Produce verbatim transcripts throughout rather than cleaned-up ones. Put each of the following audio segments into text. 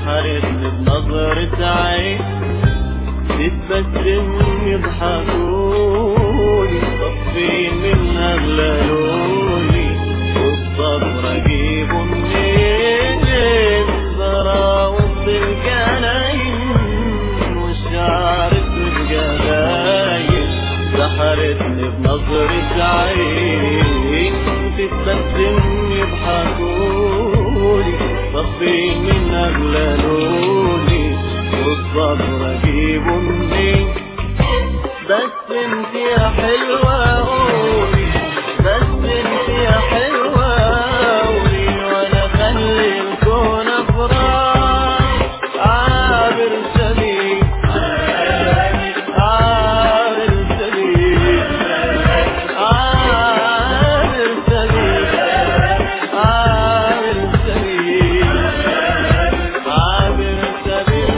سحرتني بنظرة عين، تتبسم يضحكولي صفين من أغلالولي، والصبر أجيبه منين براوة الجناين والشعر الجلايش. سحرتني بنظرة عين، تتبسم يضحكولي صفين من أغلالولي، والصبر أجيبه منين. بس انت يا حلوة قولي، بس انت يا حلوة قولي، وانا خلي الكون افراح. عابر سبيل عابر سبيل عابر سبيل عابر سبيل عابر سبيل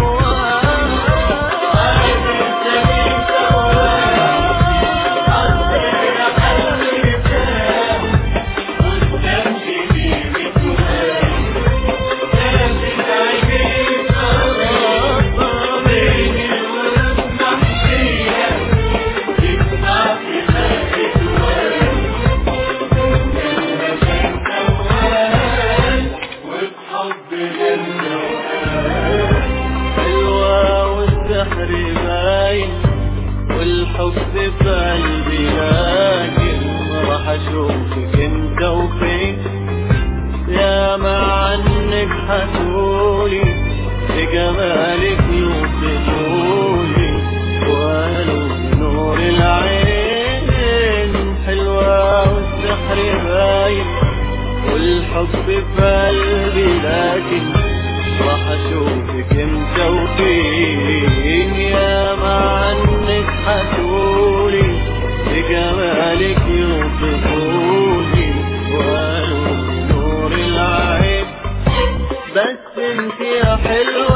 والحب في قلبي لكن راح اشوفك انت وفين. يا ما عنك حكولي بجمالك يوصفولي، وقالوا بنور العين حلوة والسحر باين. والحب في قلبي لكن راح اشوفك انت وفين. يا ما عنك حكولي بجمالك يوصفولي، وقالوا بنور العين. بس انت يا حلوة